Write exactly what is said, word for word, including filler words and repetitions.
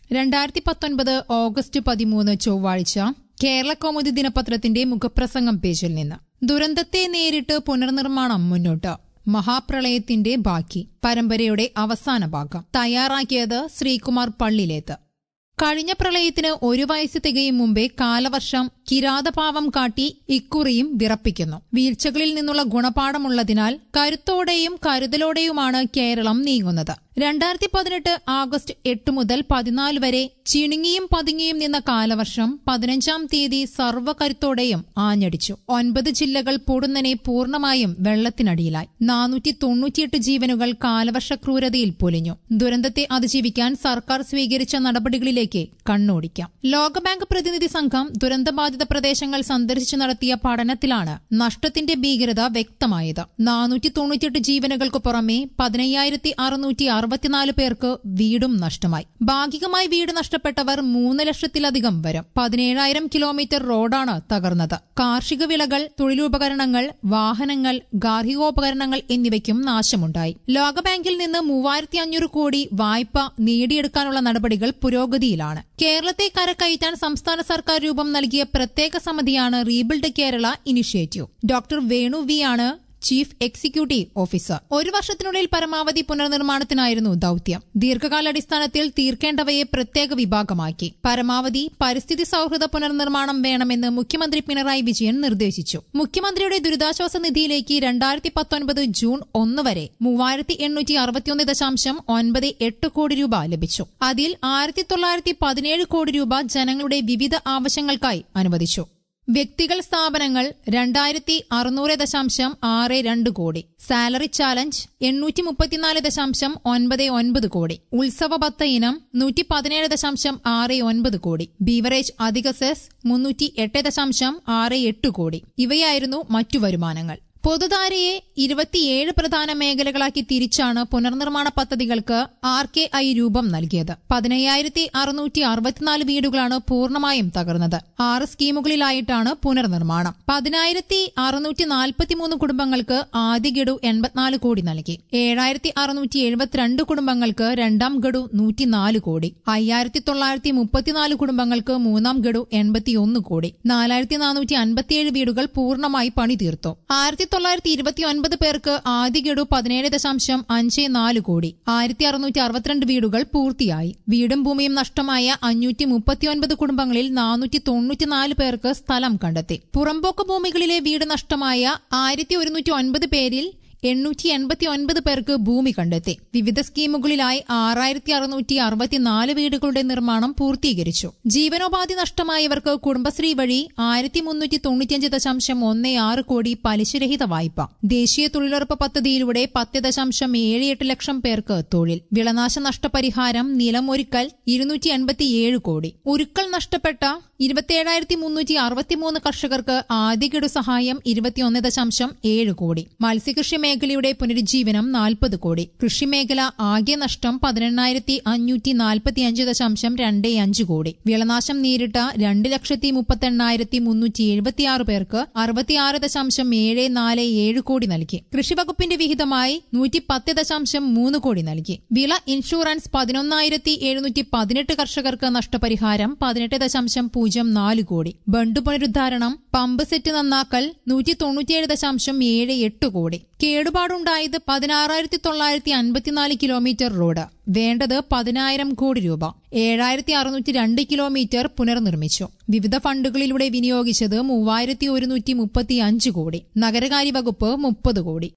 രണ്ടായിരത്തി പത്തൊൻപത് ഓഗസ്റ്റ് പതിമൂന്ന് ചൊവ്വാഴ്ച കേരള കൗമുദി ദിനപത്രത്തിന്റെ മുഖപ്രസംഗം പേജിൽ നിന്ന് ദുരന്തത്തെ നേരിട്ട് പുനർനിർമ്മാണം മുന്നോട്ട്. മഹാപ്രളയത്തിന്റെ ബാക്കി പരമ്പരയുടെ അവസാന ഭാഗം തയ്യാറാക്കിയത് ശ്രീകുമാർ പള്ളിലേത്ത്. കഴിഞ്ഞ പ്രളയത്തിന് ഒരു വയസ്സ് തികയും മുമ്പേ കാലവർഷം കിരാതഭാവം കാട്ടി ഇക്കുറിയും വിറപ്പിക്കുന്നു. വീഴ്ചകളിൽ നിന്നുള്ള ഗുണപാഠമുള്ളതിനാൽ കരുത്തോടെയും കരുതലോടെയുമാണ് കേരളം നീങ്ങുന്നത്. രണ്ടായിരത്തി പതിനെട്ട് ആഗസ്റ്റ് എട്ട് മുതൽ പതിനാല് വരെ ചിണുങ്ങിയും പതുങ്ങിയും നിന്ന കാലവർഷം പതിനഞ്ചാം തീയതി സർവ്വകരുത്തോടെയും ആഞ്ഞടിച്ചു. ഒൻപത് ജില്ലകൾ പൊടുന്നനെ പൂർണ്ണമായും വെള്ളത്തിനടിയിലായി. നാനൂറ്റി തൊണ്ണൂറ്റിയെട്ട് ജീവനുകൾ കാലവർഷ ക്രൂരതയിൽ പൊലിഞ്ഞു. ദുരന്തത്തെ അതിജീവിക്കാൻ സർക്കാർ സ്വീകരിച്ച നടപടികളിലേക്ക് കണ്ണോടിക്കാം. ലോകബാങ്ക് പ്രതിനിധി സംഘം ദുരന്തബാധിത പ്രദേശങ്ങൾ സന്ദർശിച്ചു നടത്തിയ പഠനത്തിലാണ് നഷ്ടത്തിന്റെ ഭീകരത വ്യക്തമായത്. നാനൂറ്റി തൊണ്ണൂറ്റിയെട്ട് ജീവനുകൾക്ക് പുറമെ പതിനയ്യായിരത്തി അറുന്നൂറ്റി അറുപത്തിനാല് പേർക്ക് വീടും നഷ്ടമായി. ഭാഗികമായി വീട് നഷ്ടപ്പെട്ടവർ മൂന്ന് ലക്ഷത്തിലധികം വരും. പതിനേഴായിരം കിലോമീറ്റർ റോഡാണ് തകർന്നത്. കാർഷിക വിളകൾ, തൊഴിലുപകരണങ്ങൾ, വാഹനങ്ങൾ, ഗാർഹികോപകരണങ്ങൾ എന്നിവയ്ക്കും നാശമുണ്ടായി. ലോകബാങ്കിൽ നിന്ന് മൂവായിരത്തി അഞ്ഞൂറ് കോടി വായ്പ നേടിയെടുക്കാനുള്ള നടപടികൾ പുരോഗതിയിലാണ്. കേരളത്തെ കരകയറ്റാൻ സംസ്ഥാന സർക്കാർ രൂപം നൽകിയ പ്രത്യേക സമിതിയാണ് rebuild Kerala initiative. Doctor Venu V ആണ് ചീഫ് എക്സിക്യൂട്ടീവ് ഓഫീസർ. ഒരു വർഷത്തിനുള്ളിൽ പരമാവധി പുനർനിർമ്മാണത്തിനായിരുന്നു ദൌത്യം. ദീർഘകാലാടിസ്ഥാനത്തിൽ തീർക്കേണ്ടവയെ പ്രത്യേക വിഭാഗമാക്കി. പരമാവധി പരിസ്ഥിതി സൌഹൃദ പുനർനിർമ്മാണം വേണമെന്ന് മുഖ്യമന്ത്രി പിണറായി വിജയൻ നിർദ്ദേശിച്ചു. മുഖ്യമന്ത്രിയുടെ ദുരിതാശ്വാസ നിധിയിലേക്ക് രണ്ടായിരത്തി പത്തൊൻപത് ജൂൺ ഒന്ന് വരെ മൂവായിരത്തി എണ്ണൂറ്റി അറുപത്തിയൊന്ന് ദശാംശം ഒൻപത് എട്ട് കോടി രൂപ ലഭിച്ചു. അതിൽ ആയിരത്തി തൊള്ളായിരത്തി പതിനേഴ് കോടി രൂപ ജനങ്ങളുടെ വിവിധ ആവശ്യങ്ങൾക്കായി അനുവദിച്ചു. വ്യക്തികൾ, സ്ഥാപനങ്ങൾ രണ്ടായിരത്തി അറുന്നൂറ് ദശാംശം ആറ് രണ്ട് കോടി. സാലറി ചാലഞ്ച് എണ്ണൂറ്റി മുപ്പത്തിനാല് ദശാംശം ഒൻപത് ഒൻപത് കോടി. ഉത്സവ ഭത്ത ഇനം നൂറ്റി പതിനേഴ് ദശാംശം ആറ് ഒൻപത് കോടി. ബീവറേജ് അധിക സെസ് മുന്നൂറ്റി എട്ട് ദശാംശം ആറ് എട്ട് കോടി. ഇവയായിരുന്നു മറ്റു വരുമാനങ്ങൾ. പൊതുധാരയെ ഇരുപത്തിയേഴ് പ്രധാന മേഖലകളാക്കി തിരിച്ചാണ് പുനർനിർമ്മാണ പദ്ധതികൾക്ക് ആർ കെ ഐ രൂപം നൽകിയത്. പതിനയ്യായിരത്തി അറുന്നൂറ്റി അറുപത്തിനാല് വീടുകളാണ് പൂർണ്ണമായും തകർന്നത്. ആറ് സ്കീമുകളിലായിട്ടാണ് പുനർനിർമ്മാണം. പതിനായിരത്തി അറുന്നൂറ്റി നാൽപ്പത്തിമൂന്ന് കുടുംബങ്ങൾക്ക് ആദ്യ ഗഡു എൺപത്തിനാല് കോടി നൽകി. ഏഴായിരത്തി അറുന്നൂറ്റി എഴുപത്തിരണ്ട് കുടുംബങ്ങൾക്ക് രണ്ടാം ഗഡു നൂറ്റിനാല് കോടി. അയ്യായിരത്തി തൊള്ളായിരത്തി മുപ്പത്തിനാല് കുടുംബങ്ങൾക്ക് മൂന്നാം ഗഡു എൺപത്തിയൊന്ന് കോടി. നാലായിരത്തി നാനൂറ്റി അൻപത്തിയേഴ് വീടുകൾ പൂർണ്ണമായി പണി തീർത്തു. ആയിരത്തി തൊള്ളായിരത്തി ഇരുപത്തിയൊൻപത് പേർക്ക് ആദ്യ ഗഡു പതിനേഴ് ദശാംശം അഞ്ച് നാല് കോടി. ആയിരത്തി അറുന്നൂറ്റി അറുപത്തിരണ്ട് വീടുകൾ പൂർത്തിയായി. വീടും ഭൂമിയും നഷ്ടമായ അഞ്ഞൂറ്റി മുപ്പത്തിയൊൻപത് കുടുംബങ്ങളിൽ നാനൂറ്റി തൊണ്ണൂറ്റിനാല് പേർക്ക് സ്ഥലം കണ്ടെത്തി. പുറമ്പോക്ക് ഭൂമികളിലെ വീട് നഷ്ടമായ ആയിരത്തി ഒരുന്നൂറ്റി ഒൻപത് പേരിൽ എണ്ണൂറ്റി എൺപത്തി ഒൻപത് പേർക്ക് ഭൂമി കണ്ടെത്തി. വിവിധ സ്കീമുകളിലായി ആറായിരത്തി അറുന്നൂറ്റി അറുപത്തിനാല് വീടുകളുടെ നിർമ്മാണം പൂർത്തീകരിച്ചു. ജീവനോപാധി നഷ്ടമായവർക്ക് കുടുംബശ്രീ വഴി ആയിരത്തി മുന്നൂറ്റി തൊണ്ണൂറ്റിയഞ്ച് ദശാംശം ഒന്ന് ആറ് കോടി പലിശരഹിത വായ്പ. ദേശീയ തൊഴിലുറപ്പ് പദ്ധതിയിലൂടെ പത്ത് ദശാംശം ഏഴ് എട്ട് ലക്ഷം പേർക്ക് തൊഴിൽ. വിളനാശ നഷ്ടപരിഹാരം, നിലമൊരുക്കൽ ഇരുന്നൂറ്റി എൺപത്തിയേഴ് കോടി. ഉരുക്കൽ നഷ്ടപ്പെട്ട ഇരുപത്തിയേഴായിരത്തി മുന്നൂറ്റി അറുപത്തിമൂന്ന് കർഷകർക്ക് ആദ്യ ഗഡു സഹായം ഇരുപത്തിയൊന്ന് ദശാംശം ഏഴ് കോടി. മത്സ്യകൃഷി മേഖലയുടെ പുനരുജ്ജീവനം നാൽപ്പത് കോടി. കൃഷിമേഖല ആകെ നഷ്ടം പതിനെണ്ണായിരത്തി അഞ്ഞൂറ്റി നാൽപ്പത്തിയഞ്ച് ദശാംശം രണ്ട് അഞ്ച് കോടി. വിളനാശം നേരിട്ട രണ്ട് ലക്ഷത്തി മുപ്പത്തെണ്ണായിരത്തി മുന്നൂറ്റി എഴുപത്തിയാറ് പേർക്ക് അറുപത്തിയാറ് ദശാംശം ഏഴ് നാല് ഏഴ് കോടി നൽകി. കൃഷിവകുപ്പിന്റെ വിഹിതമായി നൂറ്റി പത്ത് ദശാംശം മൂന്ന് കോടി നൽകി. വിള ഇൻഷുറൻസ് പതിനൊന്നായിരത്തി എഴുന്നൂറ്റി പതിനെട്ട് കർഷകർക്ക് നഷ്ടപരിഹാരം പതിനെട്ട് ദശാംശം പൂജ്യം നാല് കോടി. ബണ്ട് പുനരുദ്ധാരണം, പമ്പ് സെറ്റ് നന്നാക്കൽ നൂറ്റി തൊണ്ണൂറ്റിയേഴ് ദശാംശം ഏഴ് എട്ട് കോടി. കേടുപാടുണ്ടായത് പതിനാറായിരത്തി തൊള്ളായിരത്തി അൻപത്തിനാല് കിലോമീറ്റർ റോഡ്. വേണ്ടത് പതിനായിരം കോടി രൂപ. ഏഴായിരത്തി അറുന്നൂറ്റി രണ്ട് കിലോമീറ്റർ പുനർനിർമ്മിച്ചു. വിവിധ ഫണ്ടുകളിലൂടെ വിനിയോഗിച്ചത് മൂവായിരത്തി ഒരുന്നൂറ്റി മുപ്പത്തി അഞ്ച് കോടി. നഗരകാര്യ വകുപ്പ് മുപ്പത് കോടി.